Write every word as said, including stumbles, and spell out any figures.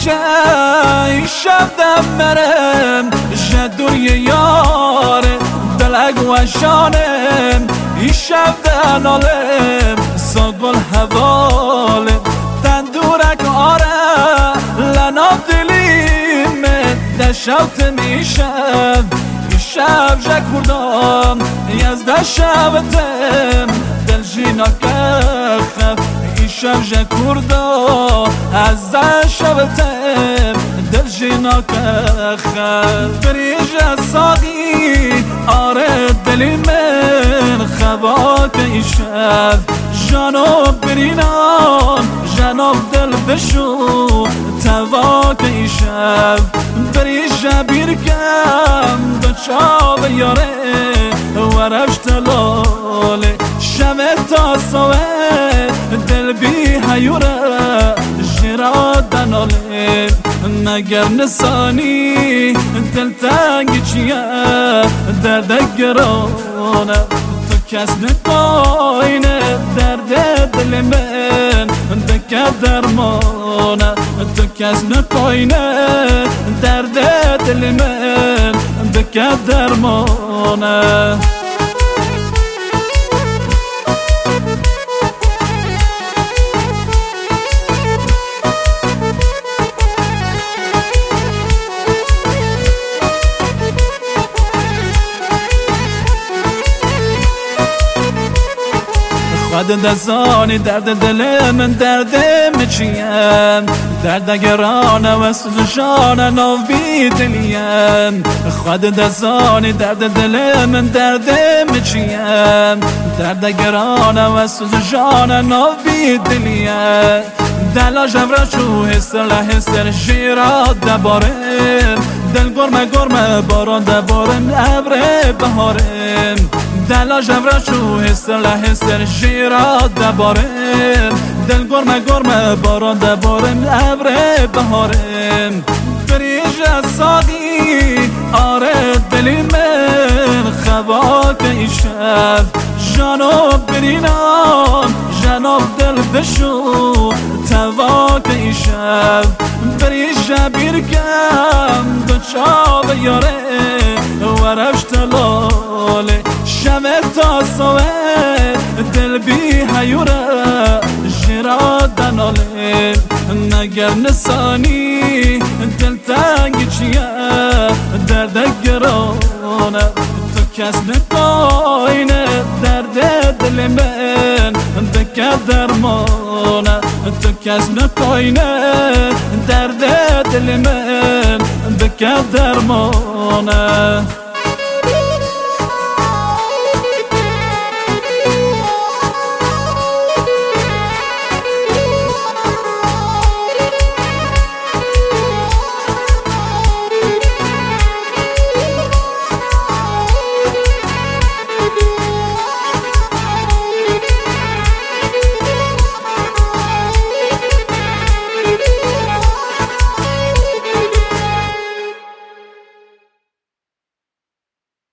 بریجه شب دمرم جدوری یاره دلگ و شانم شب دنالم ساگل حوالم تندورک آره لناب دلیم دشوت میشم شب جکردم یزده شبتم دل جینا کخم شب جکردم از شبتم دل جینا کخم بریج ساقی آره دلی من خواک ای شب جانو برینان جانو دل بشو تواک ای شب بریج بیرکم دو چاو یاره ورش تلاله شب تا سوه دل بی حیوره جرا دناله مگر نسانی دل تنگ چیه درد گرانه تو کس نپاینه درد دل من دکه درمانه تو کس نپاینه درد دل من دکه درمانه خود دزانی درد دل من دردم چیم درد گرانه و سوزشانه نو بی دلیم خود دزانی درد دل من دردم چیم درد گرانه و سوزشانه نو بی دلیم دلا جبرا شو هستر لحستر شیرا دبارم دل گرمه گرمه باران دبارم ابر بهارم دلا جبرا شو هستر لحستر شیرا دبارم دل گرمه گرمه باران دبارم ابر بهارم بریج ساقی آره دلی من خواک ای شب جانو برینان جانو دل بشو تواک ای شب بریج بیرکم دو چاو یاره ورش تلاله شب تا سوه دل بی حیوره جرا دناله مگر نسانی دل تنگ چیه درد گرانه تو کس نپاینه درد دل من دکه درمانه تو کس نپاینه درد دل من دکه درمانه